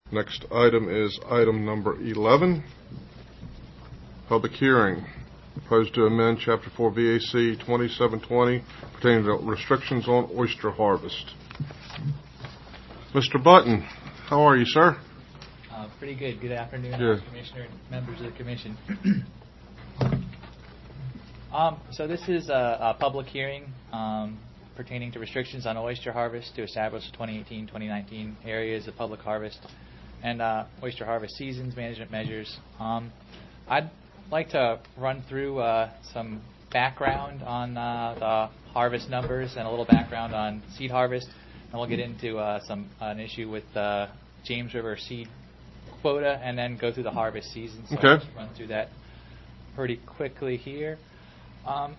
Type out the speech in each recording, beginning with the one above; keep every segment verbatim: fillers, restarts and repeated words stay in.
Next item is item number eleven, public hearing. Proposed to amend Chapter four V A C twenty-seven twenty pertaining to restrictions on oyster harvest. Mister Button, how are you, sir? Uh, pretty good. Good afternoon, Good. Commissioner and members of the Commission. um, so this is a, a public hearing um, pertaining to restrictions on oyster harvest to establish twenty eighteen twenty nineteen areas of public harvest and uh, oyster harvest seasons, management measures. Um, I'd like to run through uh, some background on uh, the harvest numbers and a little background on seed harvest, and we'll get into uh, some uh, an issue with uh, James River seed quota, and then go through the harvest season. So Okay. I'll just run through that pretty quickly here. Um,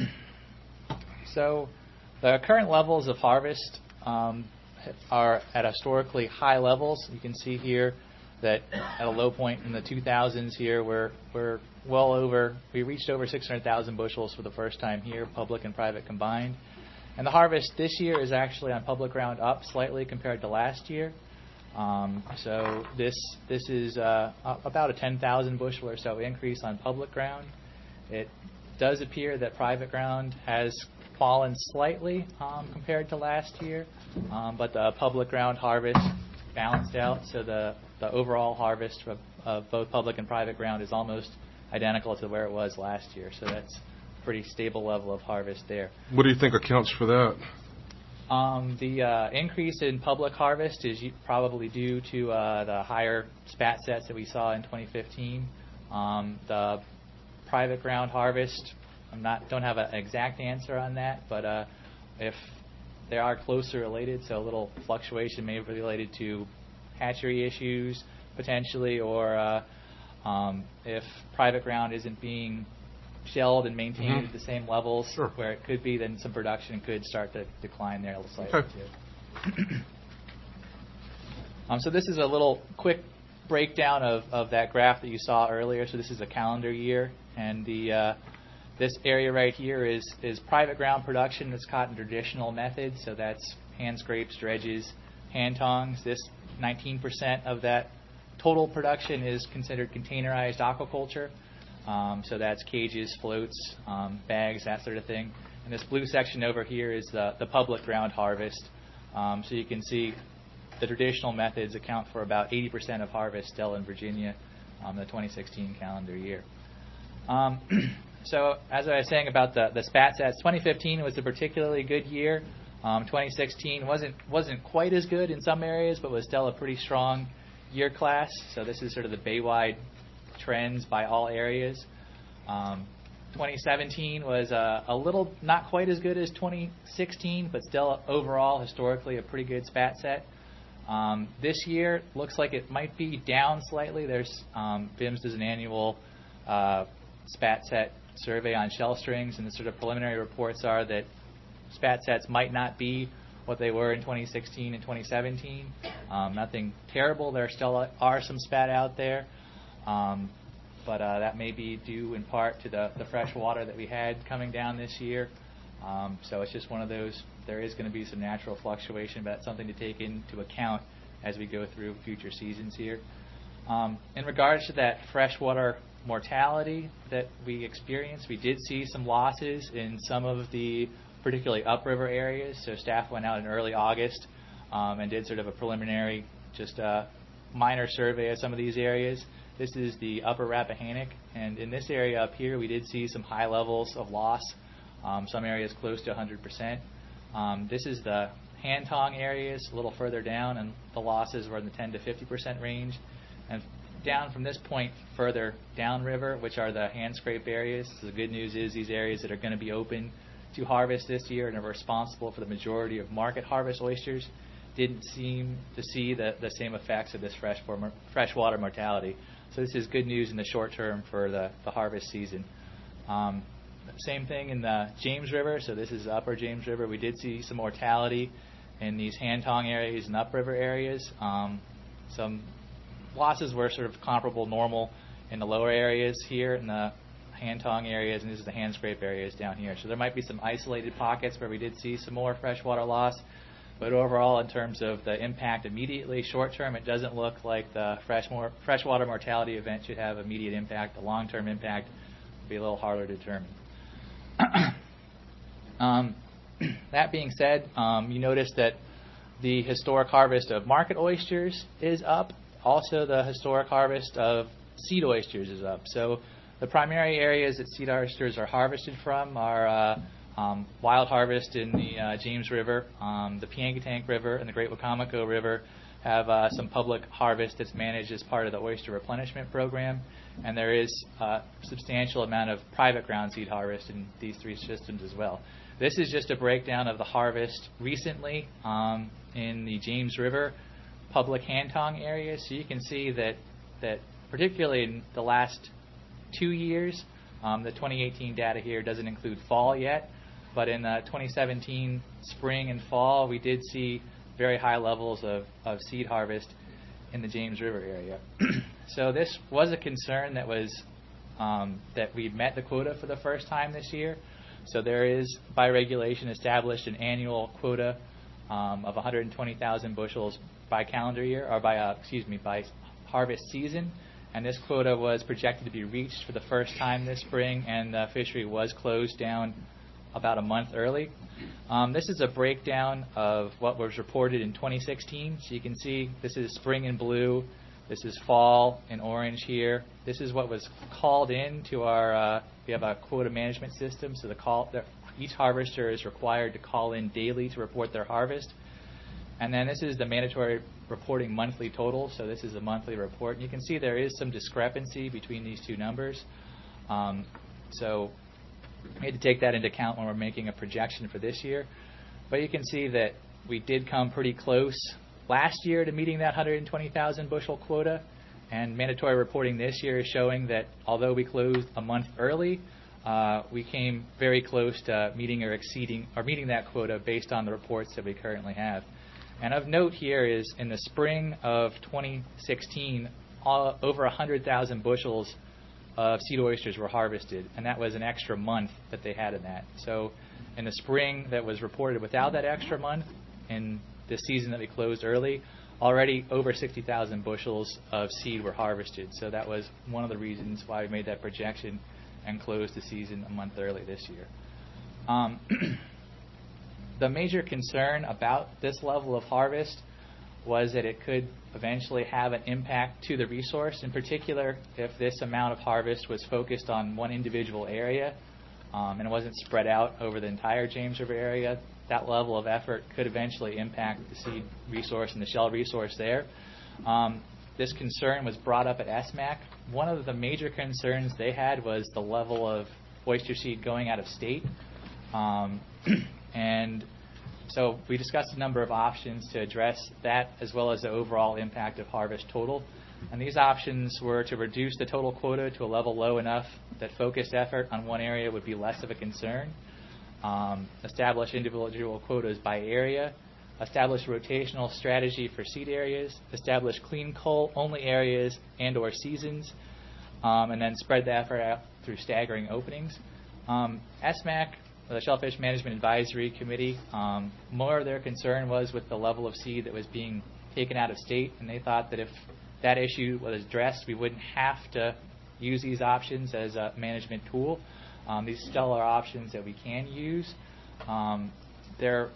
so the current levels of harvest um, are at historically high levels. You can see here that at a low point in the two thousands here, we're, we're well over, we reached over six hundred thousand bushels for the first time here, public and private combined. And the harvest this year is actually on public ground up slightly compared to last year. Um, so this this is uh, about a ten thousand bushel or so increase on public ground. It does appear that private ground has fallen slightly um, compared to last year, um, but the public ground harvest balanced out, so the, the overall harvest of, of both public and private ground is almost identical to where it was last year. So that's a pretty stable level of harvest there. What do you think accounts for that? Um, the uh, increase in public harvest is probably due to uh, the higher spat sets that we saw in twenty fifteen. Um, the private ground harvest, I'm not don't have an exact answer on that, but uh, if they are closely related, so a little fluctuation may be related to hatchery issues potentially, or uh, um, if private ground isn't being shelled and maintained Mm-hmm. at the same levels Sure. where it could be, then some production could start to decline there a little slightly Okay. too. um, so this is a little quick breakdown of, of that graph that you saw earlier. So this is a calendar year, and the uh, this area right here is is private ground production that's caught in traditional methods. So that's hand scrapes, dredges, hand tongs. This nineteen percent of that total production is considered containerized aquaculture. Um, so that's cages, floats, um, bags, that sort of thing. And this blue section over here is the, the public ground harvest. Um, so you can see the traditional methods account for about eighty percent of harvest still in Virginia um, the twenty sixteen calendar year. Um, so as I was saying about the, the spat sets, twenty fifteen was a particularly good year. Um, twenty sixteen wasn't wasn't quite as good in some areas, but was still a pretty strong year class. So this is sort of the Baywide trends by all areas. Um, twenty seventeen was uh, a little not quite as good as twenty sixteen, but still overall historically a pretty good spat set. Um, this year looks like it might be down slightly. There's um, B I M S does an annual uh, spat set survey on shell strings, and the sort of preliminary reports are that spat sets might not be what they were in twenty sixteen and twenty seventeen. Um, nothing terrible. There still are some spat out there. Um, but uh, that may be due in part to the, the fresh water that we had coming down this year. Um, so it's just one of those, there is going to be some natural fluctuation, but that's something to take into account as we go through future seasons here. Um, in regards to that freshwater mortality that we experienced, we did see some losses in some of the particularly upriver areas. So staff went out in early August um, and did sort of a preliminary, just a minor survey of some of these areas. This is the upper Rappahannock, and in this area up here, we did see some high levels of loss, um, some areas close to one hundred percent. Um, this is the hand tong areas a little further down, and the losses were in the ten to fifty percent range. And down from this point further downriver, which are the hand scrape areas, so the good news is these areas that are going to be open to harvest this year and are responsible for the majority of market harvest oysters didn't seem to see the, the same effects of this fresh freshwater mortality. So this is good news in the short term for the, the harvest season. Um, same thing in the James River. So this is upper James River. We did see some mortality in these hand tong areas and upriver areas. Um, some losses were sort of comparable, normal in the lower areas here in the hand tong areas, and this is the hand scrape areas down here. So there might be some isolated pockets where we did see some more freshwater loss. But overall, in terms of the impact immediately, short term, it doesn't look like the fresh mor- freshwater mortality event should have immediate impact. The long-term impact will be a little harder to determine. um, that being said, um, you notice that the historic harvest of market oysters is up. Also, the historic harvest of seed oysters is up. So the primary areas that seed oysters are harvested from are uh, um, wild harvest in the uh, James River, um, the Piangatank River, and the Great Wacomico River have uh, some public harvest that's managed as part of the oyster replenishment program. And there is a substantial amount of private ground seed harvest in these three systems as well. This is just a breakdown of the harvest recently um, in the James River public Hantong area. So you can see that, that particularly in the last two years, um, the twenty eighteen data here doesn't include fall yet, but in uh, twenty seventeen spring and fall, we did see very high levels of, of seed harvest in the James River area. So this was a concern that was um, that we met the quota for the first time this year. So there is, by regulation, established an annual quota um, of one hundred twenty thousand bushels by calendar year, or by uh, excuse me, by harvest season. And this quota was projected to be reached for the first time this spring, and the fishery was closed down about a month early. Um, this is a breakdown of what was reported in twenty sixteen. So you can see this is spring in blue, this is fall in orange here. This is what was called in to our, uh, we have a quota management system, so the call, the, each harvester is required to call in daily to report their harvest. And then this is the mandatory reporting monthly total, so this is a monthly report. And you can see there is some discrepancy between these two numbers. Um, so we had to take that into account when we're making a projection for this year. But you can see that we did come pretty close last year to meeting that one hundred twenty thousand bushel quota. And mandatory reporting this year is showing that although we closed a month early, uh, we came very close to meeting or exceeding or meeting that quota based on the reports that we currently have. And of note here is in the spring of twenty sixteen, all, over one hundred thousand bushels of seed oysters were harvested, and that was an extra month that they had in that. So in the spring that was reported without that extra month, in the season that we closed early, already over sixty thousand bushels of seed were harvested. So that was one of the reasons why we made that projection and closed the season a month early this year. Um, the major concern about this level of harvest was that it could eventually have an impact to the resource, in particular if this amount of harvest was focused on one individual area um, and it wasn't spread out over the entire James River area. That level of effort could eventually impact the seed resource and the shell resource there. Um, this concern was brought up at S M A C. One of the major concerns they had was the level of oyster seed going out of state. Um, and so we discussed a number of options to address that, as well as the overall impact of harvest total. And these options were to reduce the total quota to a level low enough that focused effort on one area would be less of a concern, um, establish individual quotas by area, establish a rotational strategy for seed areas, establish clean cull only areas and or seasons, um, and then spread the effort out through staggering openings. Um, S M A C, the Shellfish Management Advisory Committee, um, more of their concern was with the level of seed that was being taken out of state, and they thought that if that issue was addressed, we wouldn't have to use these options as a management tool. Um, these still are options that we can use. Um, there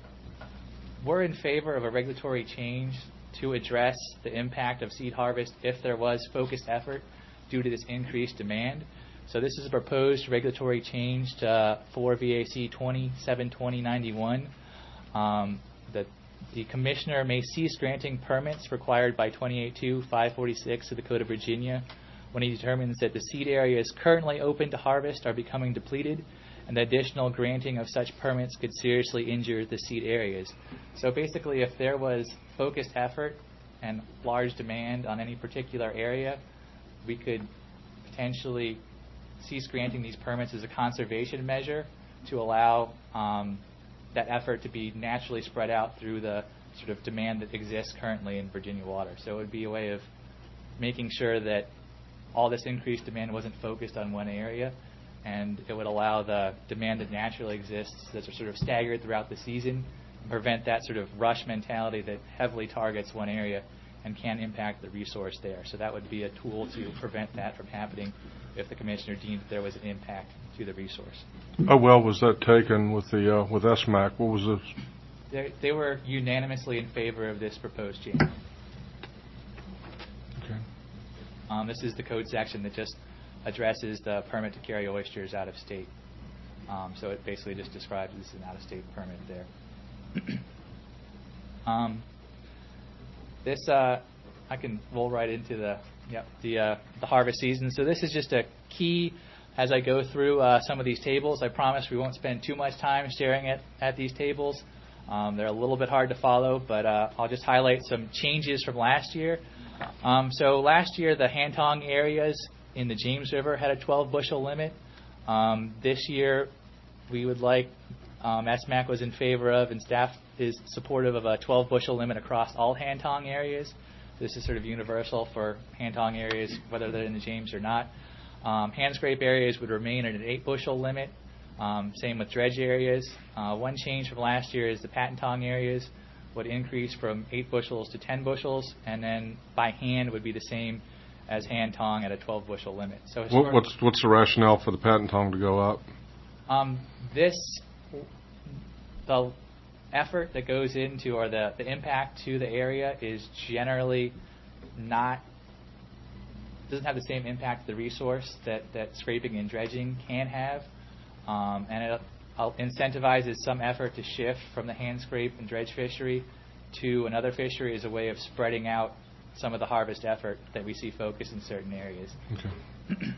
we're in favor of a regulatory change to address the impact of seed harvest if there was focused effort due to this increased demand. So this is a proposed regulatory change to uh, four V A C twenty-seven twenty ninety-one. Um, the, the commissioner may cease granting permits required by twenty-eight two five forty-six of the Code of Virginia when he determines that the seed areas currently open to harvest are becoming depleted, and the additional granting of such permits could seriously injure the seed areas. So basically, if there was focused effort and large demand on any particular area, we could potentially cease granting these permits as a conservation measure to allow um, that effort to be naturally spread out through the sort of demand that exists currently in Virginia water. So it would be a way of making sure that all this increased demand wasn't focused on one area, and it would allow the demand that naturally exists that's sort of staggered throughout the season prevent that sort of rush mentality that heavily targets one area and can impact the resource there. So that would be a tool to prevent that from happening if the commissioner deemed that there was an impact to the resource. How well was that taken with the uh, with S M A C? What was the? They, they were unanimously in favor of this proposed change. Okay. Um, this is the code section that just addresses the permit to carry oysters out of state. Um, so it basically just describes this is an out-of-state permit there. um, this uh, I can roll right into the yep, the uh, the harvest season. So this is just a key as I go through uh, some of these tables. I promise we won't spend too much time staring at, at these tables. Um, they're a little bit hard to follow, but uh, I'll just highlight some changes from last year. Um, so last year, the Hantong areas in the James River had a twelve bushel limit. Um, this year, we would like, um, S M A C was in favor of, and staff is supportive of a twelve bushel limit across all Hantong areas. This is sort of universal for Hantong areas, whether they're in the James or not. Um, hand scrape areas would remain at an eight bushel limit. Um, same with dredge areas. Uh, one change from last year is the Patentong areas would increase from eight bushels to ten bushels, and then by hand would be the same as Hantong at a twelve bushel limit. So what, what's what's the rationale for the Patentong to go up? Um, this, the effort that goes into, or the, the impact to the area is generally not, doesn't have the same impact to the resource that, that scraping and dredging can have. Um, and it uh, incentivizes some effort to shift from the hand scrape and dredge fishery to another fishery as a way of spreading out some of the harvest effort that we see focused in certain areas. Okay.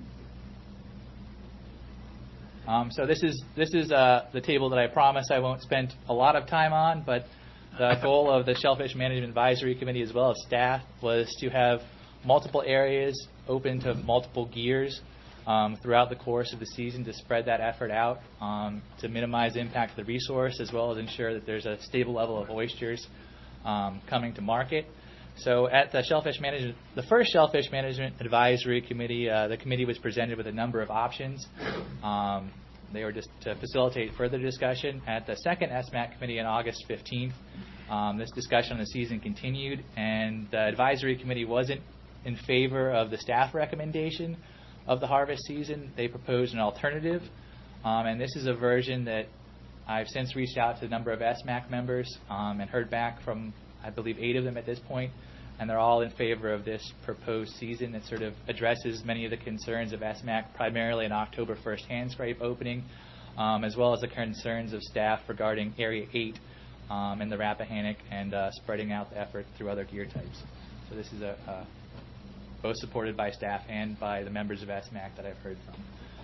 um, so this is this is uh, the table that I promise I won't spend a lot of time on, but the goal of the Shellfish Management Advisory Committee as well as staff was to have multiple areas open to multiple gears Um, throughout the course of the season to spread that effort out um, to minimize impact to the resource as well as ensure that there's a stable level of oysters um, coming to market. So at the Shellfish Management, the first Shellfish Management Advisory Committee, uh, the committee was presented with a number of options. Um, they were just to facilitate further discussion. At the second S M A C committee on August fifteenth, um, this discussion on the season continued, and the advisory committee wasn't in favor of the staff recommendation of the harvest season. They proposed an alternative, um, and this is a version that I've since reached out to a number of S M A C members um, and heard back from, I believe, eight of them at this point, and they're all in favor of this proposed season that sort of addresses many of the concerns of S M A C, primarily an October first hand scrape opening, um, as well as the concerns of staff regarding Area eight um, and the Rappahannock and uh, spreading out the effort through other gear types. So this is a, a both supported by staff and by the members of S M A C that I've heard from.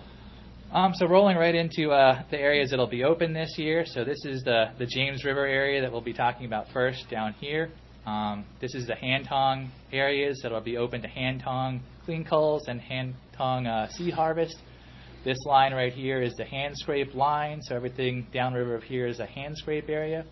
Um, so rolling right into uh, the areas that will be open this year. So this is the, the James River area that we'll be talking about first down here. Um, this is the Hantong areas that will be open to Hantong clean culls and Hantong uh, seed harvest. This line right here is the hand scrape line. So everything downriver of here is a hand scrape area.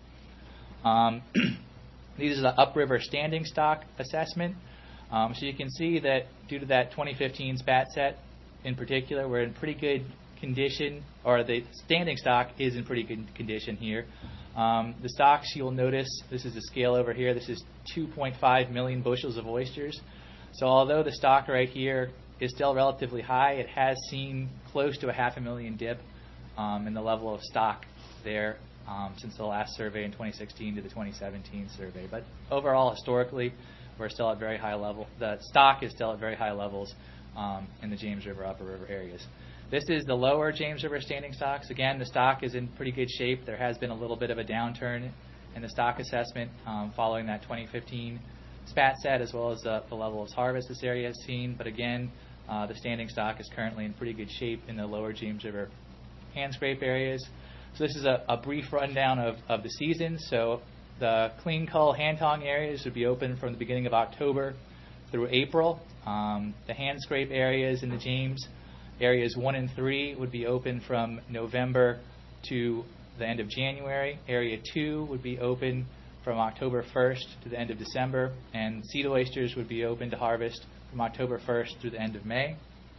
Um, these are the upriver standing stock assessment. Um, so you can see that due to that twenty fifteen spat set in particular, we're in pretty good condition, or the standing stock is in pretty good condition here. Um, the stocks, you'll notice, this is the scale over here, this is two point five million bushels of oysters. So although the stock right here is still relatively high, it has seen close to a half a million dip um, in the level of stock there um, since the last survey in twenty sixteen to the twenty seventeen survey. But overall, historically, we're still at very high level. The stock is still at very high levels um, in the James River, Upper River areas. This is the lower James River standing stocks. Again, the stock is in pretty good shape. There has been a little bit of a downturn in the stock assessment um, following that twenty fifteen spat set, as well as uh, the level of harvest this area has seen. But again, uh, the standing stock is currently in pretty good shape in the lower James River hand scrape areas. So this is a, a brief rundown of, of the season. So the clean cull Hantong areas would be open from the beginning of October through April. Um, the hand scrape areas in the James, areas one and three, would be open from November to the end of January. Area two would be open from October first to the end of December. And seed oysters would be open to harvest from October first through the end of May.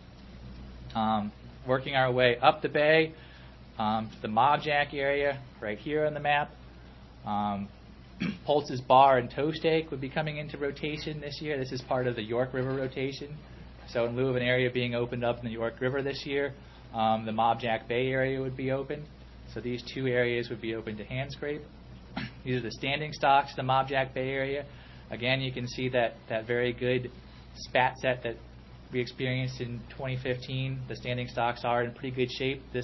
Um, working our way up the bay um, to the Mauj Jack area right here on the map. Um, Poltz's Bar and Toe Steak would be coming into rotation this year. This is part of the York River rotation. So in lieu of an area being opened up in the York River this year, um, the Mob Jack Bay area would be open. So these two areas would be open to hand scrape. These are the standing stocks, the Mob Jack Bay area. Again, you can see that, that very good spat set that we experienced in twenty fifteen. The standing stocks are in pretty good shape. This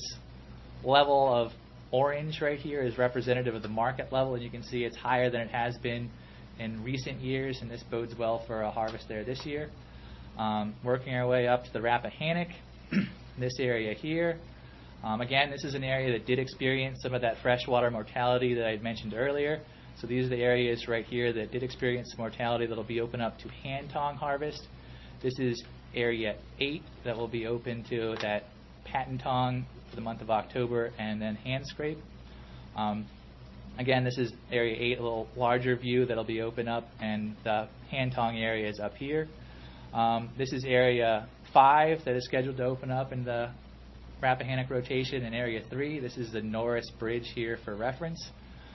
level of orange right here is representative of the market level, and you can see it's higher than it has been in recent years, and this bodes well for a harvest there this year. Um, working our way up to the Rappahannock, this area here. Um, again, this is an area that did experience some of that freshwater mortality that I had mentioned earlier. So these are the areas right here that did experience mortality that will be open up to hand tong harvest. This is area eight that will be open to that patent tong for the month of October and then hand scrape. Um, again, this is area eight, a little larger view that will be open up, and the hand tong area is up here. Um, this is area five that is scheduled to open up in the Rappahannock rotation, and area three. This is the Norris Bridge here for reference.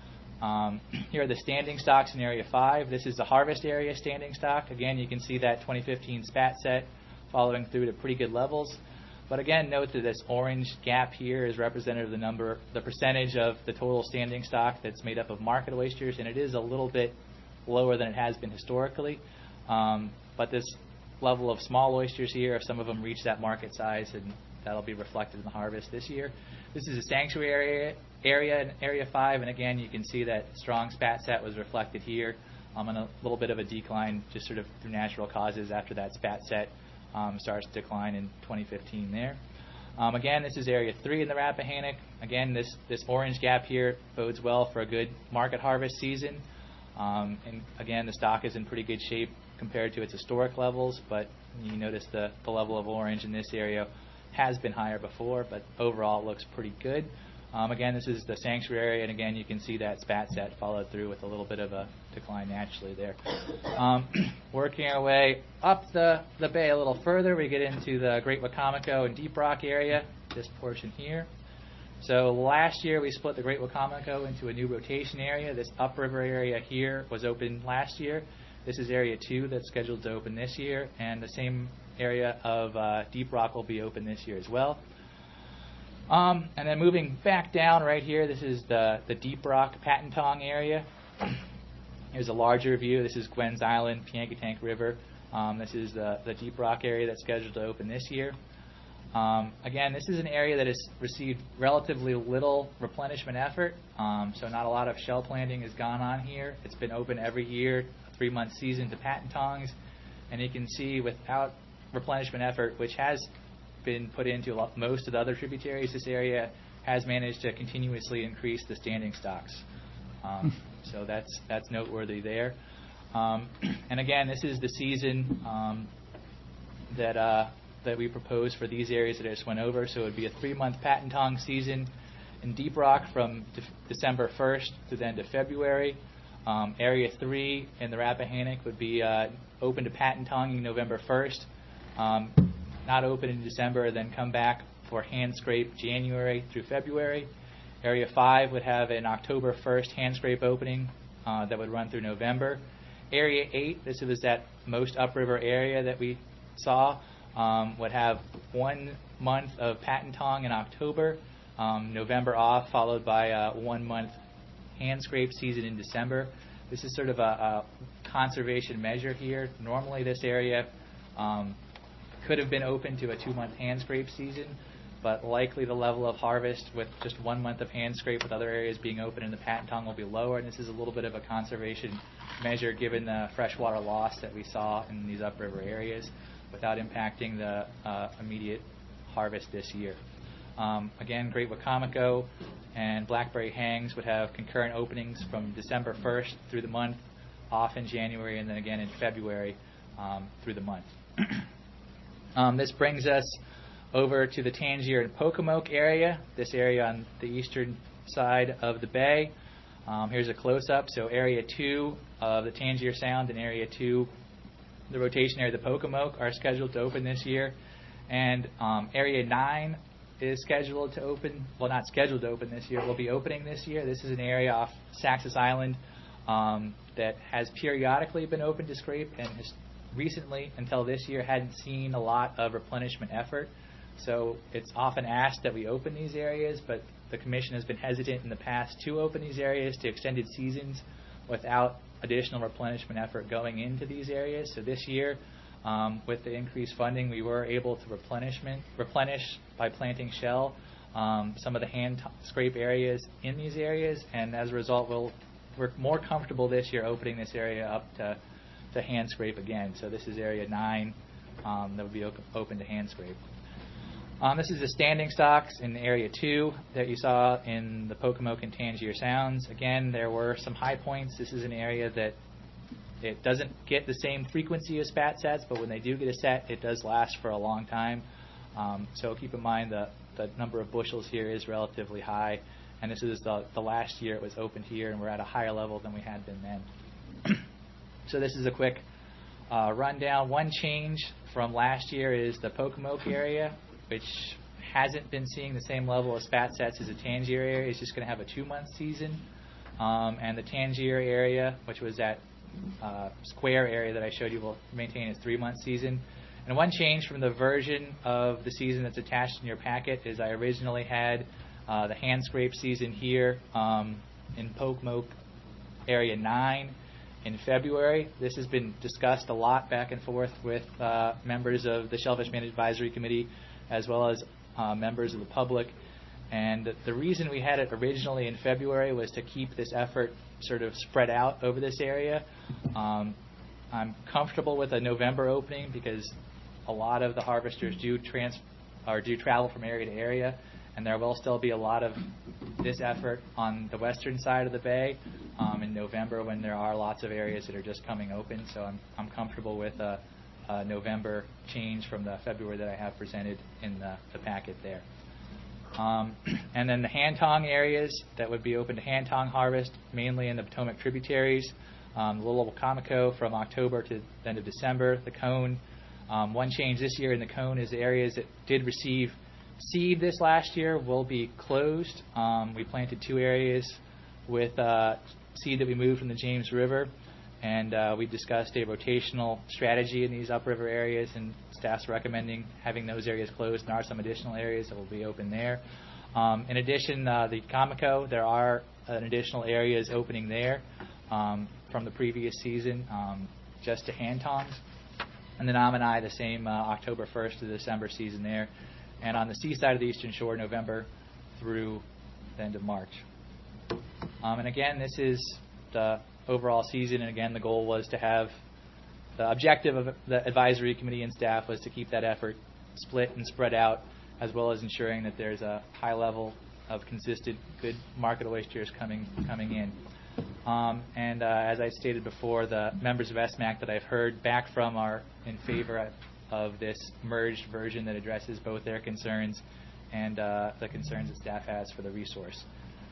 Um, here are the standing stocks in area five. This is the harvest area standing stock. Again, you can see that twenty fifteen spat set following through to pretty good levels. But again, note that this orange gap here is representative of the number, the percentage of the total standing stock that's made up of market oysters, and it is a little bit lower than it has been historically. Um, but this level of small oysters here, if some of them reach that market size, and that'll be reflected in the harvest this year. This is a sanctuary area, area in area five, and again, you can see that strong spat set was reflected here, um, and a little bit of a decline just sort of through natural causes after that spat set um, starts to decline in twenty fifteen there. Um, again, this is area three in the Rappahannock. Again, this, this orange gap here bodes well for a good market harvest season. Um, and again, the stock is in pretty good shape compared to its historic levels, but you notice the, the level of orange in this area has been higher before, but overall it looks pretty good. Um, again, this is the sanctuary area, and again, you can see that spat set followed through with a little bit of a decline naturally there. Um, working our way up the, the bay a little further, we get into the Great Wicomico and Deep Rock area, this portion here. So last year we split the Great Wicomico into a new rotation area. This upriver area here was open last year. This is area two that's scheduled to open this year, and the same area of uh, Deep Rock will be open this year as well. Um, and then moving back down right here, this is the, the Deep Rock Patent Tong area. Here's a larger view. This is Gwen's Island, Piankatank River. Um, this is the, the Deep Rock area that's scheduled to open this year. Um, again, this is an area that has received relatively little replenishment effort, um, so not a lot of shell planting has gone on here. It's been open every year, a three-month season to patent tongs, and you can see without replenishment effort, which has been put into a lot, most of the other tributaries, this area has managed to continuously increase the standing stocks. Um, so that's that's noteworthy there. Um, and again, this is the season um, that uh, that we propose for these areas that I just went over. So it would be a three-month patent tong season in Deep Rock from de- December first to the end of February. Um, area three in the Rappahannock would be uh, open to patent tonging November first. Um, not open in December, then come back for hand scrape January through February. Area five would have an October first hand scrape opening uh, that would run through November. Area eight, this was that most upriver area that we saw, um, would have one month of patent tong in October, um, November off, followed by a one month hand scrape season in December. This is sort of a, a conservation measure here. Normally this area um, could have been open to a two-month hand scrape season, but likely the level of harvest with just one month of hand scrape with other areas being open in the patent tong will be lower, and this is a little bit of a conservation measure given the freshwater loss that we saw in these upriver areas without impacting the uh, immediate harvest this year. Um, again, Great Wicomico and Blackberry Hangs would have concurrent openings from December first through the month, off in January, and then again in February um, through the month. Um, this brings us over to the Tangier and Pocomoke area, this area on the eastern side of the bay. Um, here's a close-up. So area two of the Tangier Sound and area two, the rotation area of the Pocomoke, are scheduled to open this year. And um, area nine is scheduled to open, well, not scheduled to open this year, will be opening this year. This is an area off Saxis Island um, that has periodically been open to scrape and has recently, until this year, hadn't seen a lot of replenishment effort. So it's often asked that we open these areas, but the Commission has been hesitant in the past to open these areas to extended seasons without additional replenishment effort going into these areas. So this year, um, with the increased funding, we were able to replenishment replenish by planting shell um, some of the hand t- scrape areas in these areas, and as a result, we'll, we're more comfortable this year opening this area up to, to hand scrape again. So this is area nine um, that would be op- open to hand scrape. Um, this is the standing stocks in Area two that you saw in the Pocomoke and Tangier Sounds. Again, there were some high points. This is an area that it doesn't get the same frequency as spat sets, but when they do get a set, it does last for a long time. Um, so keep in mind the, the number of bushels here is relatively high, and this is the, the last year it was opened here, and we're at a higher level than we had been then. So this is a quick uh, rundown. One change from last year is the Pocomoke area, which hasn't been seeing the same level of spat sets as the Tangier area. It's just going to have a two-month season. Um, and the Tangier area, which was that uh, square area that I showed you, will maintain its three-month season. And one change from the version of the season that's attached in your packet is I originally had uh, the hand scrape season here um, in Pocomoke Area nine in February. This has been discussed a lot back and forth with uh, members of the Shellfish Management Advisory Committee, as well as uh, members of the public. And the reason we had it originally in February was to keep this effort sort of spread out over this area. Um, I'm comfortable with a November opening because a lot of the harvesters do trans or do travel from area to area, and there will still be a lot of this effort on the western side of the bay um, in November when there are lots of areas that are just coming open. So I'm I'm comfortable with a Uh, November change from the February that I have presented in the, the packet there. Um, and then the hand tong areas that would be open to hand tong harvest, mainly in the Potomac tributaries. Um, the Little Comico from October to the end of December. The cone, um, one change this year in the cone is the areas that did receive seed this last year will be closed. Um, we planted two areas with uh, seed that we moved from the James River. And uh, we discussed a rotational strategy in these upriver areas, and staff's recommending having those areas closed. And there are some additional areas that will be open there. Um, in addition, uh, the Comico, there are uh, additional areas opening there um, from the previous season, um, just to hand tongs. And the Nominee, the same uh, October first to December season there. And on the seaside of the Eastern Shore, November through the end of March. Um, and again, this is the overall season, and again the goal was to have the objective of the advisory committee and staff was to keep that effort split and spread out, as well as ensuring that there's a high level of consistent good market oysters coming coming in. Um, and uh, as I stated before, the members of S M A C that I've heard back from are in favor of this merged version that addresses both their concerns and uh, the concerns that staff has for the resource.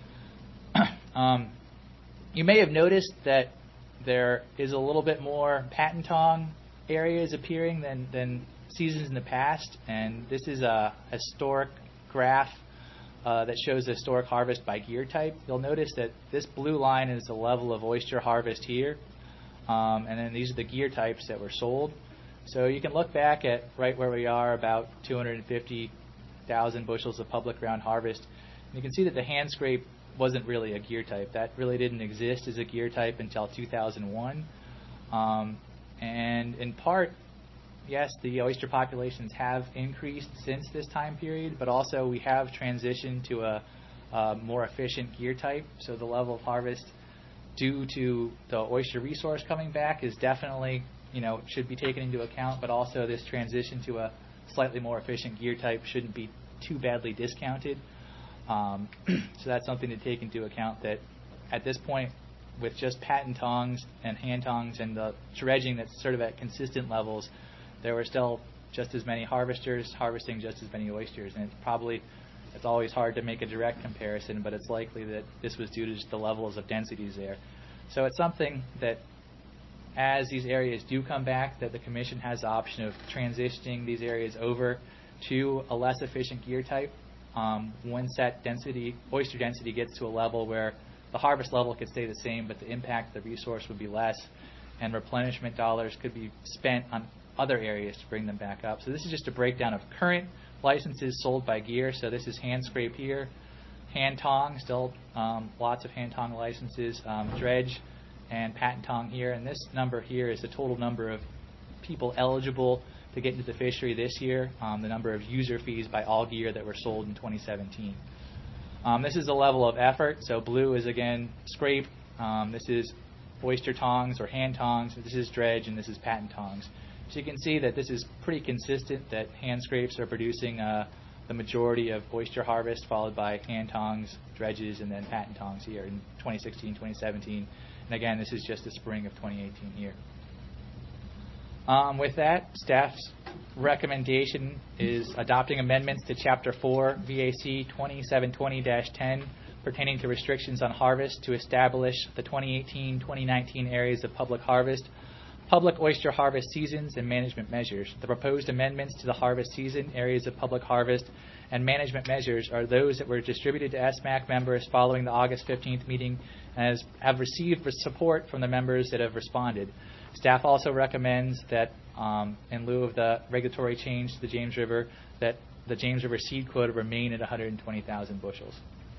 um, You may have noticed that there is a little bit more patent tong areas appearing than, than seasons in the past, and this is a historic graph uh, that shows the historic harvest by gear type. You'll notice that this blue line is the level of oyster harvest here, um, and then these are the gear types that were sold. So you can look back at right where we are, about two hundred fifty thousand bushels of public ground harvest, and you can see that the hand scrape wasn't really a gear type. That really didn't exist as a gear type until two thousand one. Um, and in part, yes, the oyster populations have increased since this time period, but also we have transitioned to a, a more efficient gear type. So the level of harvest due to the oyster resource coming back is definitely, you know, should be taken into account, but also this transition to a slightly more efficient gear type shouldn't be too badly discounted. Um, so that's something to take into account, that at this point, with just patent tongs and hand tongs and the dredging that's sort of at consistent levels, there were still just as many harvesters harvesting just as many oysters. And it's probably, it's always hard to make a direct comparison, but it's likely that this was due to just the levels of densities there. So it's something that as these areas do come back, that the Commission has the option of transitioning these areas over to a less efficient gear type. um, once that density, oyster density gets to a level where the harvest level could stay the same, but the impact of the resource would be less, and replenishment dollars could be spent on other areas to bring them back up. So this is just a breakdown of current licenses sold by gear. So this is hand scrape here, hand tong, still um, lots of hand tong licenses, um, dredge, and patent tong here. And this number here is the total number of people eligible to get into the fishery this year, um, the number of user fees by all gear that were sold in twenty seventeen. Um, this is the level of effort. So blue is, again, scrape. Um, this is oyster tongs or hand tongs. This is dredge, and this is patent tongs. So you can see that this is pretty consistent, that hand scrapes are producing uh, the majority of oyster harvest, followed by hand tongs, dredges, and then patent tongs here in twenty sixteen, twenty seventeen. And again, this is just the spring of twenty eighteen here. Um, with that, staff's recommendation is adopting amendments to Chapter four, V A C twenty-seven twenty dash ten, pertaining to restrictions on harvest to establish the twenty eighteen twenty nineteen areas of public harvest, public oyster harvest seasons, and management measures. The proposed amendments to the harvest season, areas of public harvest, and management measures are those that were distributed to S M A C members following the August fifteenth meeting and has, have received support from the members that have responded. Staff also recommends that um, in lieu of the regulatory change to the James River, that the James River seed quota remain at one hundred twenty thousand bushels.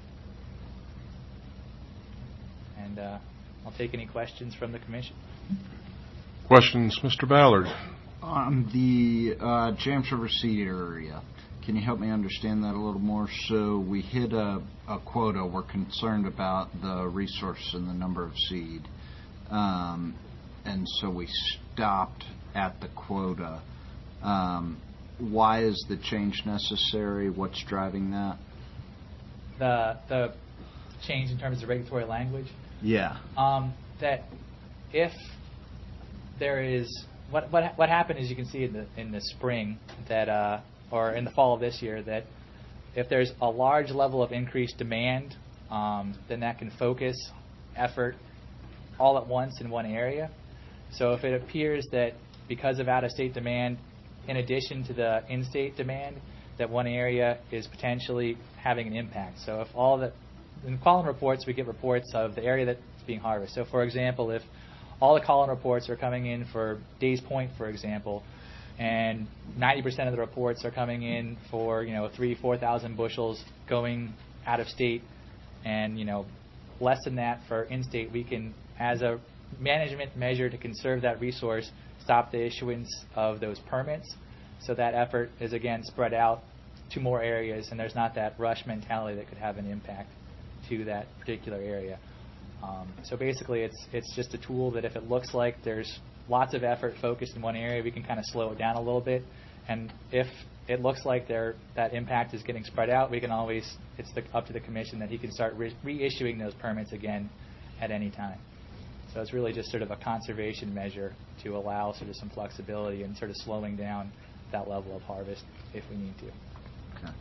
And uh, I'll take any questions from the Commission. Questions, Mister Ballard? On the uh, James River seed area, can you help me understand that a little more? So we hit a, a quota. We're concerned about the resource and the number of seed. Um, and so we stopped at the quota. Um, why is the change necessary? What's driving that? The the change in terms of regulatory language? Yeah. Um, that if there is what what what happened is you can see in the in the spring that uh, or in the fall of this year that if there's a large level of increased demand, um, then that can focus effort all at once in one area. So if it appears that because of out-of-state demand, in addition to the in-state demand, that one area is potentially having an impact. So if all the in call-in reports, we get reports of the area that's being harvested. So for example, if all the call-in reports are coming in for Days Point, for example, and ninety percent of the reports are coming in for, you know, three, four thousand bushels going out of state, and, you know, less than that for in-state, we can, as a management measure to conserve that resource, stop the issuance of those permits. So that effort is, again, spread out to more areas, and there's not that rush mentality that could have an impact to that particular area. Um, so basically, it's it's just a tool that if it looks like there's lots of effort focused in one area, we can kind of slow it down a little bit. And if it looks like there that impact is getting spread out, we can always, it's the, up to the Commission that he can start re- reissuing those permits again at any time. So it's really just sort of a conservation measure to allow sort of some flexibility and sort of slowing down that level of harvest if we need to. Okay.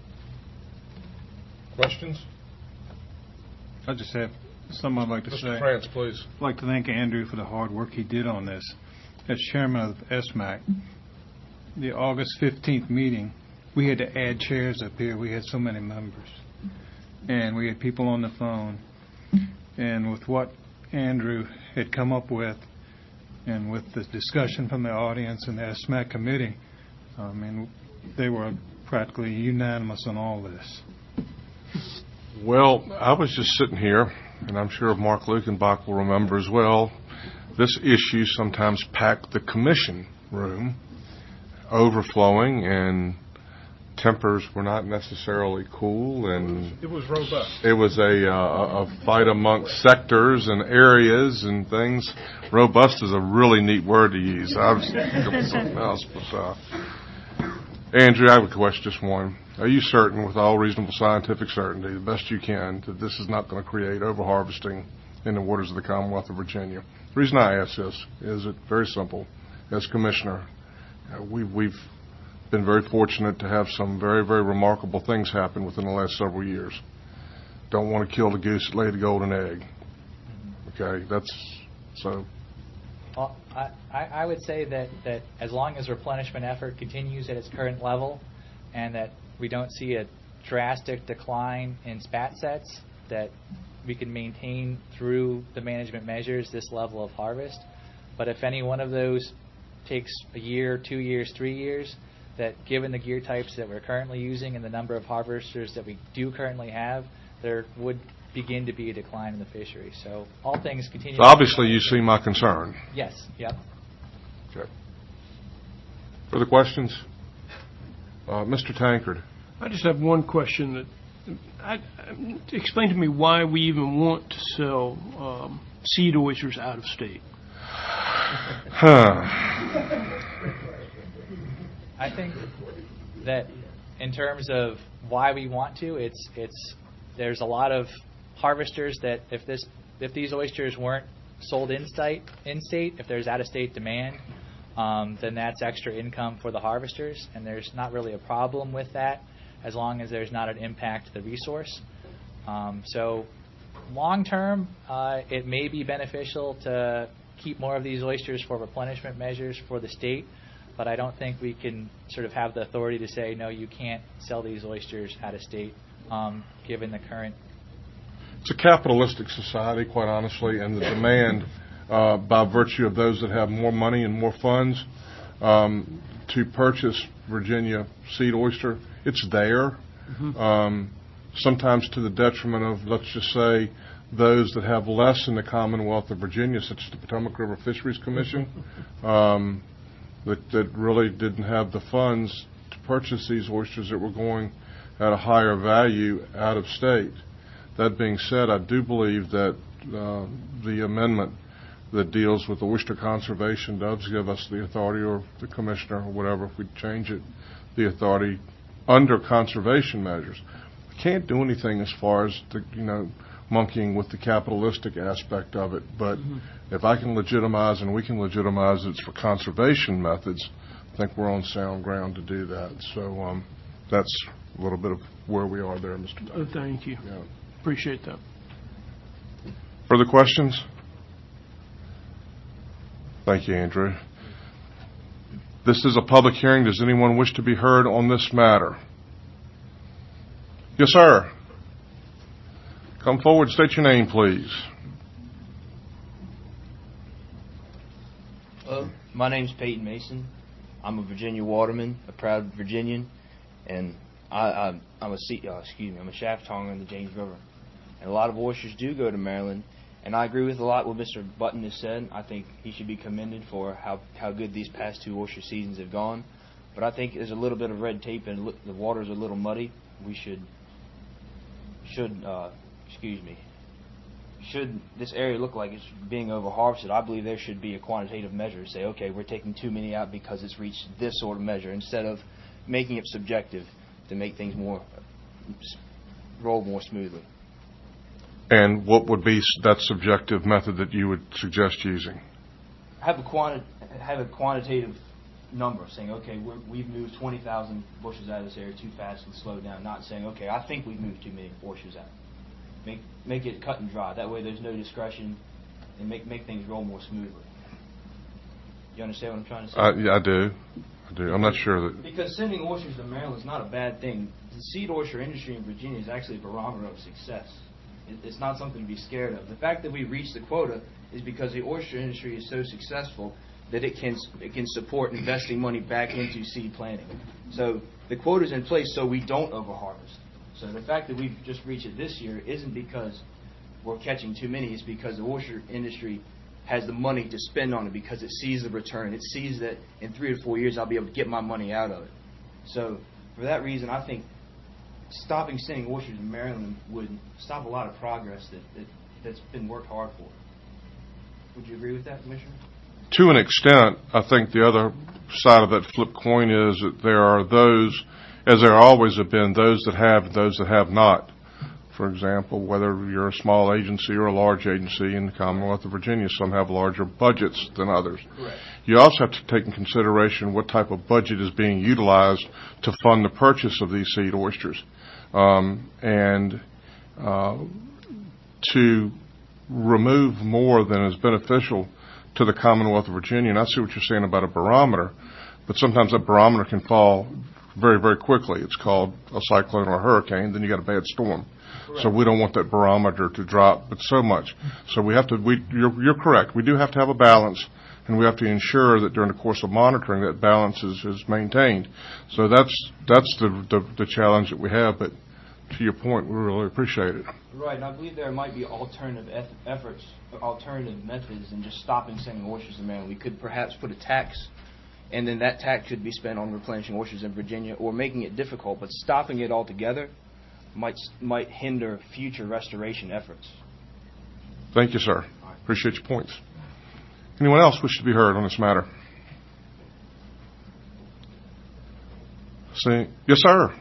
Questions? I just have something I'd like to Mister say. France, please. I'd like to thank Andrew for the hard work he did on this. As chairman of S M A C, the August fifteenth meeting, we had to add chairs up here. We had so many members. And we had people on the phone. And with what Andrew had come up with, and with the discussion from the audience and the S M A C committee, I mean, they were practically unanimous on all this. Well, I was just sitting here, and I'm sure Mark Lukenbach will remember as well, this issue sometimes packed the commission room, overflowing, and tempers were not necessarily cool, and It was robust. it was a, uh, a fight amongst sectors and areas and things. Robust is a really neat word to use. I was thinking of something else, but uh, Andrew, I have a question, just one. Are you certain, with all reasonable scientific certainty, the best you can, that this is not going to create overharvesting in the waters of the Commonwealth of Virginia? The reason I ask this is it's very simple. As Commissioner, uh, we, we've been very fortunate to have some very, very remarkable things happen within the last several years. Don't want to kill the goose that laid the golden egg. Okay, that's so. Well, I, I I would say that, that as long as replenishment effort continues at its current level and that we don't see a drastic decline in spat sets that we can maintain through the management measures this level of harvest. But if any one of those takes a year, two years, three years, that given the gear types that we're currently using and the number of harvesters that we do currently have, there would begin to be a decline in the fishery. So all things continue. So obviously you see my concern. Yes. Yep. Okay. Further questions? Uh, Mister Tankard. I just have one question. That I, I, explain to me why we even want to sell um, seed oysters out of state. Huh. I think that in terms of why we want to, it's it's there's a lot of harvesters that if this if these oysters weren't sold in state in state, if there's out of state demand, um, then that's extra income for the harvesters, and there's not really a problem with that as long as there's not an impact to the resource. Um, so long term, uh, it may be beneficial to keep more of these oysters for replenishment measures for the state, but I don't think we can sort of have the authority to say, no, you can't sell these oysters out of state, um, given the current. It's a capitalistic society, quite honestly, and the demand uh, by virtue of those that have more money and more funds um, to purchase Virginia seed oyster, it's there. Mm-hmm. Um, sometimes to the detriment of, let's just say, those that have less in the Commonwealth of Virginia, such as the Potomac River Fisheries Commission, um, that, that really didn't have the funds to purchase these oysters that were going at a higher value out of state. That being said, I do believe that uh, the amendment that deals with oyster conservation does give us the authority, or the commissioner or whatever, if we change it, the authority under conservation measures. We can't do anything as far as the, you know, monkeying with the capitalistic aspect of it, but mm-hmm. if I can legitimize and we can legitimize it's for conservation methods, I think we're on sound ground to do that. So um, that's a little bit of where we are there, Mister Oh, thank you. Yeah. Appreciate that. Further questions? Thank you, Andrew. This is a public hearing. Does anyone wish to be heard on this matter? Yes, sir. Come forward. State your name, please. Hello. My name's Peyton Mason. I'm a Virginia waterman, a proud Virginian, and I, I, I'm a sea, uh, excuse me, I'm a shaft honger in the James River. And a lot of oysters do go to Maryland, and I agree with a lot what Mister Button has said. I think he should be commended for how how good these past two oyster seasons have gone. But I think there's a little bit of red tape and the water's a little muddy. We should should uh, excuse me. Should this area look like it's being over-harvested, I believe there should be a quantitative measure to say, okay, we're taking too many out because it's reached this sort of measure, instead of making it subjective to make things more roll more smoothly. And what would be that subjective method that you would suggest using? Have a quanti- have a quantitative number, saying, okay, we're, we've moved twenty thousand bushels out of this area too fast and slow down, not saying, okay, I think we've moved too many bushels out. Make make it cut and dry. That way there's no discretion, and make make things roll more smoothly. You understand what I'm trying to say? Uh, yeah, I do. I do. I'm not sure that... Because sending oysters to Maryland is not a bad thing. The seed oyster industry in Virginia is actually a barometer of success. It, it's not something to be scared of. The fact that we reached the quota is because the oyster industry is so successful that it can it can support investing money back into seed planting. So the quota is in place so we don't overharvest. So the fact that we've just reached it this year isn't because we're catching too many. It's because the oyster industry has the money to spend on it, because it sees the return. It sees that in three or four years I'll be able to get my money out of it. So for that reason, I think stopping sending oysters to Maryland would stop a lot of progress that, that, that's been worked hard for. Would you agree with that, Commissioner? To an extent, I think the other side of that flip coin is that there are those, as there always have been, those that have and those that have not. For example, whether you're a small agency or a large agency in the Commonwealth of Virginia, some have larger budgets than others. Correct. You also have to take in consideration what type of budget is being utilized to fund the purchase of these seed oysters. Um, and uh, to remove more than is beneficial to the Commonwealth of Virginia, and I see what you're saying about a barometer, but sometimes that barometer can fall very, very quickly. It's called a cyclone or a hurricane, then you got a bad storm. Correct. So we don't want that barometer to drop but so much. So we have to, we, you're, you're correct, we do have to have a balance, and we have to ensure that during the course of monitoring that balance is, is maintained. So that's, that's the, the, the challenge that we have, but to your point, we really appreciate it. Right, and I believe there might be alternative eff- efforts, alternative methods than just stopping sending oysters to Maryland. We could perhaps put a tax, and then that tax could be spent on replenishing oysters in Virginia, or making it difficult. But stopping it altogether might might hinder future restoration efforts. Thank you, sir. Appreciate your points. Anyone else wish to be heard on this matter? See, yes, sir.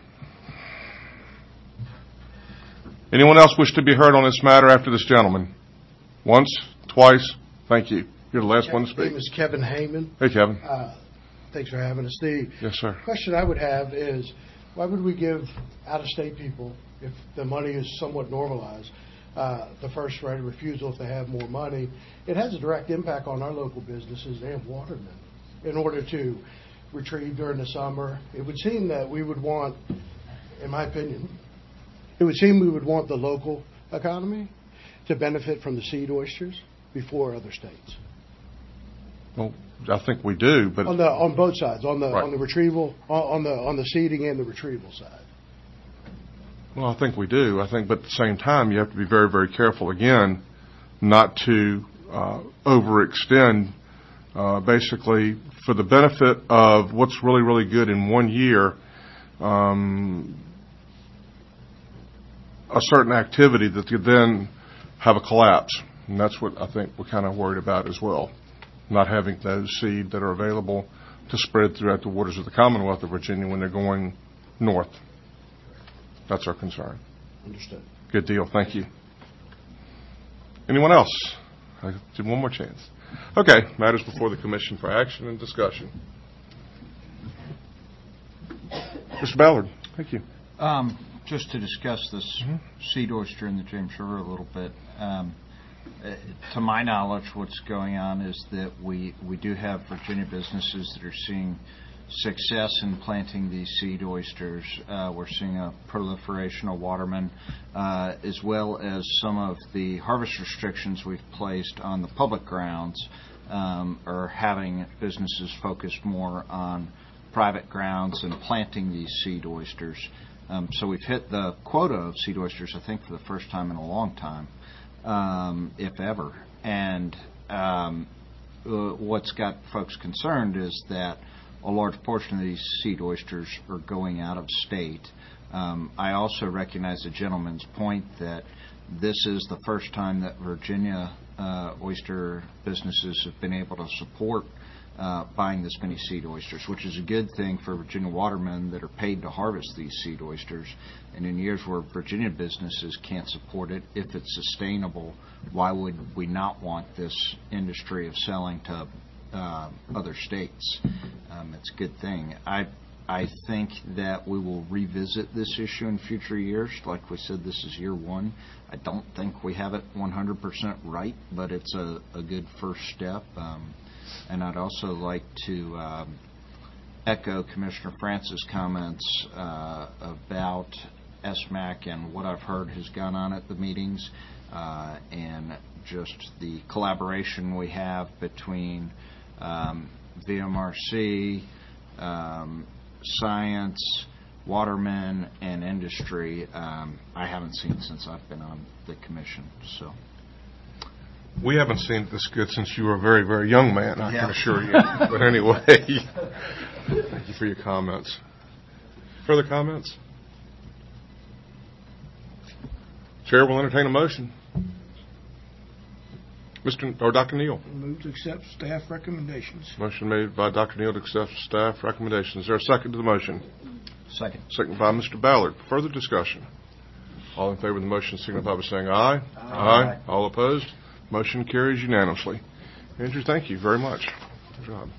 Anyone else wish to be heard on this matter after this gentleman? Once, twice. Thank you. You're the last one to speak. My name is Kevin Heyman. Hey, Kevin. Uh, thanks for having us. The yes, sir. question I would have is, why would we give out-of-state people, if the money is somewhat normalized, uh, the first right of refusal if they have more money? It has a direct impact on our local businesses and watermen in order to retrieve during the summer. It would seem that we would want, in my opinion, it would seem we would want the local economy to benefit from the seed oysters before other states. Well, I think we do, but on the on both sides, on the right. on the retrieval, on the on the seeding and the retrieval side. Well, I think we do. I think, but at the same time, you have to be very, very careful again, not to uh, overextend. Uh, basically, for the benefit of what's really, really good in one year. Um, a certain activity that could then have a collapse. And that's what I think we're kind of worried about as well. Not having those seed that are available to spread throughout the waters of the Commonwealth of Virginia when they're going north. That's our concern. Understood. Good deal. Thank you. Anyone else? I give one more chance. Okay. Matters before the Commission for action and discussion. Mister Ballard. Thank you. Um, Just to discuss this mm-hmm. seed oyster in the James River a little bit, um, uh, to my knowledge, what's going on is that we, we do have Virginia businesses that are seeing success in planting these seed oysters. Uh, we're seeing a proliferation of watermen, uh, as well as some of the harvest restrictions we've placed on the public grounds um, are having businesses focus more on private grounds and planting these seed oysters. Um, so we've hit the quota of seed oysters, I think, for the first time in a long time, um, if ever. And um, uh, what's got folks concerned is that a large portion of these seed oysters are going out of state. Um, I also recognize the gentleman's point that this is the first time that Virginia uh, oyster businesses have been able to support Uh, buying this many seed oysters, which is a good thing for Virginia watermen that are paid to harvest these seed oysters. And in years where Virginia businesses can't support it, if it's sustainable, why would we not want this industry of selling to uh, other states? Um, it's a good thing. I I think that we will revisit this issue in future years. Like we said, this is year one. I don't think we have it one hundred percent right, but it's a, a good first step. Um, And I'd also like to um, echo Commissioner Francis' comments uh, about S M A C and what I've heard has gone on at the meetings uh, and just the collaboration we have between um, V M R C, um, science, watermen, and industry. Um, I haven't seen since I've been on the commission. So. We haven't seen it this good since you were a very, very young man, I yeah. can assure you. But anyway, thank you for your comments. Further comments? Chair will entertain a motion. Mister or Doctor Neal. Move to accept staff recommendations. Motion made by Doctor Neal to accept staff recommendations. Is there a second to the motion? Second. Second by Mister Ballard. Further discussion. All in favor of the motion signify by saying aye. Aye. Aye. All opposed? Motion carries unanimously. Andrew, thank you very much. Good job.